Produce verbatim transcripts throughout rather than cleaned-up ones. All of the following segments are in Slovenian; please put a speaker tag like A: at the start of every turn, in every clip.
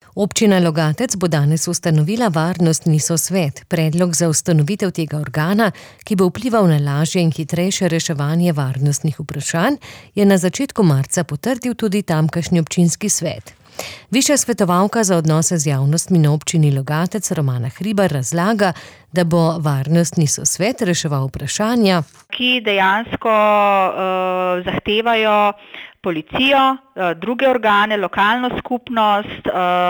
A: Občina Logatec bo danes ustanovila varnostni sosvet. Predlog za ustanovitev tega organa, ki bo vplival na lažje in hitrejše reševanje varnostnih vprašanj, je na začetku marca potrdil tudi tamkajšnji občinski svet. Višja svetovalka za odnose z javnostmi na občini Logatec Romana Hribar razlaga, da bo varnostni sosvet reševal vprašanja,
B: ki dejansko uh, zahtevajo policijo, druge organe, lokalno skupnost,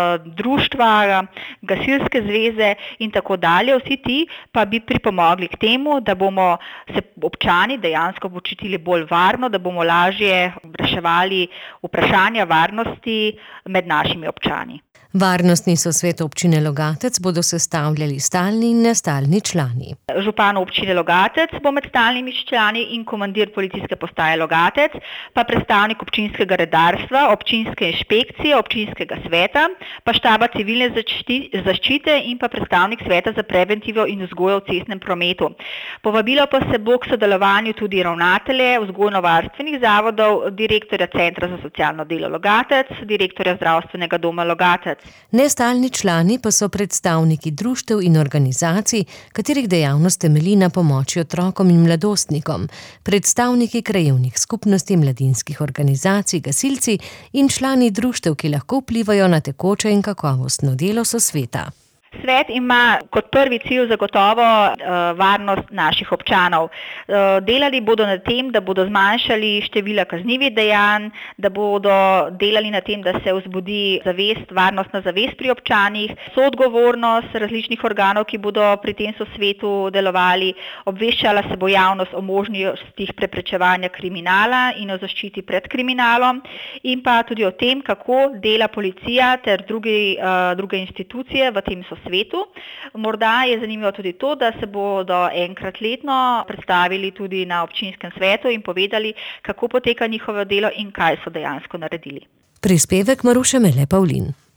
B: društva, gasilske zveze in tako dalje. Vsi ti pa bi pripomogli k temu, da bomo se občani dejansko počutili bolj varno, da bomo lažje reševali vprašanja varnosti med našimi občani.
A: Varnostni sosvet občine Logatec bodo sestavljali stalni in nestalni člani.
B: Župan občine Logatec bo med stalnimi člani in komandir policijske postaje Logatec, pa predstavnik občinskega redarstva, občinske inšpekcije, občinskega sveta, pa štaba civilne zaščite in pa predstavnik sveta za preventivo in vzgojo v cestnem prometu. Povabilo pa se bo k sodelovanju tudi ravnatelje vzgojno-varstvenih zavodov, direktorja Centra za socialno delo Logatec, direktorja Zdravstvenega doma Logatec.
A: Nestalni člani pa so predstavniki društev in organizacij, katerih dejavnost temelji na pomoči otrokom in mladostnikom, predstavniki krajevnih skupnosti, mladinskih organizacij, gasilci in člani društev, ki lahko vplivajo na tekoče in kakovostno delo sosveta.
B: Svet ima kot prvi cilj zagotovo uh, varnost naših občanov. Uh, delali bodo na tem, da bodo zmanjšali število kaznivih dejanj, da bodo delali na tem, da se vzbudi zavest, varnostna zavest pri občanih, soodgovornost različnih organov, ki bodo pri tem sosvetu delovali, obveščala se bo javnost o možnostih preprečevanja kriminala in o zaščiti pred kriminalom in pa tudi o tem, kako dela policija ter drugi, uh, druge institucije v tem sosvetu. Svetu. Morda je zanimivo tudi to, da se bodo enkrat letno predstavili tudi na občinskem svetu in povedali, kako poteka njihovo delo in kaj so dejansko naredili.
A: Prispevek Maruše Mele Pavlin.